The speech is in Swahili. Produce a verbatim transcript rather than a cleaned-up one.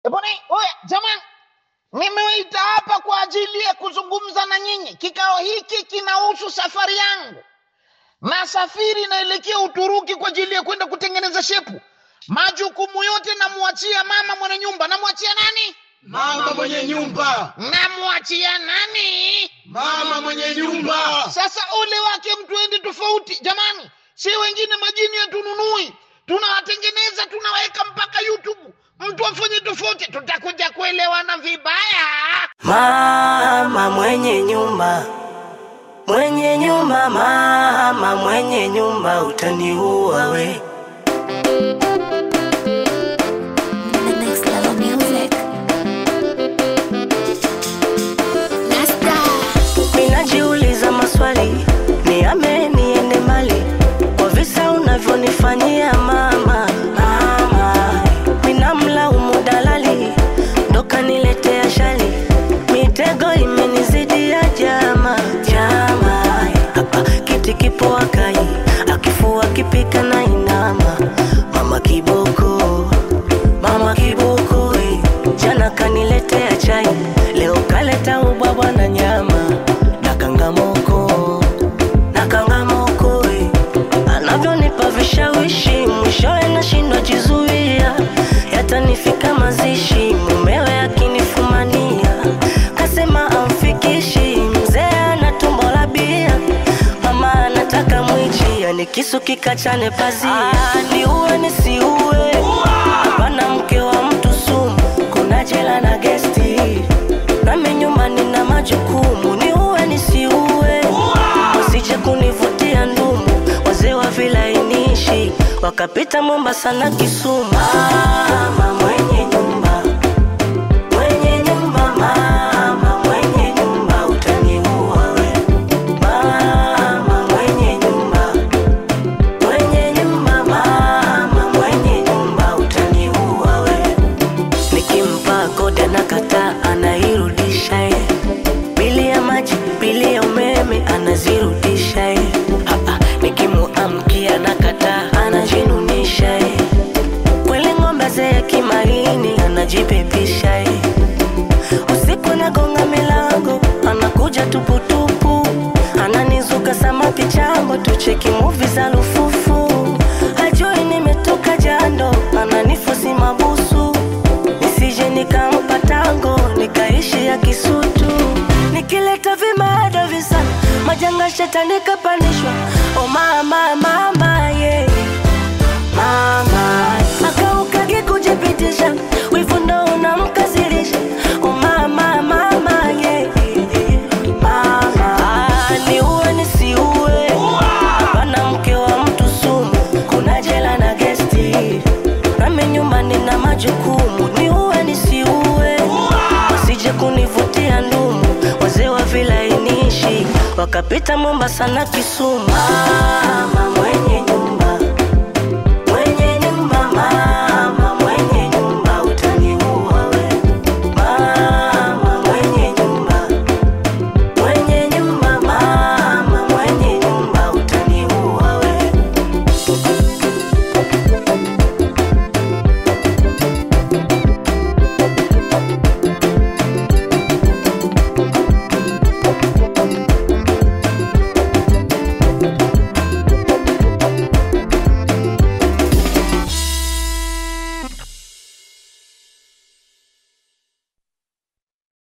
Eboni, oya, jamani, nimewaita hapa kwa ajili ya kuzungumza na nyinyi. Kikao hiki kinahusu safari yangu. Nasafiri naelekea Uturuki kwa ajili ya kwenda kutengeneza shepu. Majukumu yote namuachia mama mwenye nyumba. Namuachia nani? Mama mwenye nyumba. Namuachia nani? Mama mwenye nyumba. Sasa ole wake mtu ende tofauti. Jamani, si wengine majini hatununui. Tunawatengeneza, tunaweka mpaka YouTube. Mtu afanye tofauti, tutakuja kuelewana vibaya. Mama mwenye nyumba, mwenye nyumba, mama mwenye nyumba, utaniua we. Next Level Music. Minajiuliza maswali, niame niende mali, kwa visa unavyonifanyia mama. Mama, minamlaumu dalali, ndo kaniletea shali, mitego imenizidia jama. Jama, hapa kiti kipo akai, akifua kipika na inama. Mama kiboko, mama kiboko, eh. Jana kaniletea chai, leo kaleta ubwabwa na nyama. Nakangamoko, nakangamoko, eh. Anavyonipa vishawishi, mwishowe nashindwa jizuia. Yatanifika mazishi, mumewe akinifumania. Kasema amfikishi, mzee ana tumbo la bia. Mama anataka mwichi, yani kisu kikachane pazia. Ah, niue nisiue, hapana mke wa mtu sumu. Kuna jela na gesti, nami nyumbani na majukumu. Niue nisiue, usije kunivutia ndumu. Wazee wa vilainishi wakapita Mombasa na Kisumu. Mama mwenye nyumba, mwenye nyumba, mama mwenye nyumba, utaniua we. Mama mwenye nyumba, mwenye nyumba, mama mwenye nyumba, utaniua we. Nikimpa koda na kata anairudisha ye. Bili ya maji, bili ya umeme anazirudisha ye. Hapa nikimuamkia na kata anajinunisha ye. Kwele ngombe zee kimaini anajipepisha ye. Usiku nagonga milango anakuja tuputupu. Ananizuka samaki chambo tucheki movie za lufufu. Hajui nimetoka jando ananifosi mabusu. Nisije nikampa tango nikaishi ya Kisutu. Nikileta vimada visa majanga shetani kapanishwa. Oh mama mama yeah. Mama akaukage kujipitisha, wivu ndo unamkasirisha. Oh mama mama yeah. Mama ah, niue nisiue, hapana mke wa mtu sumu. Kuna jela na gesti, nami nyumbani na majukumu. Niue nisiue, usije kunivutia ndumu. Wazee wa vilainishi wakapita Mombasa na Kisumu. Mama mwenye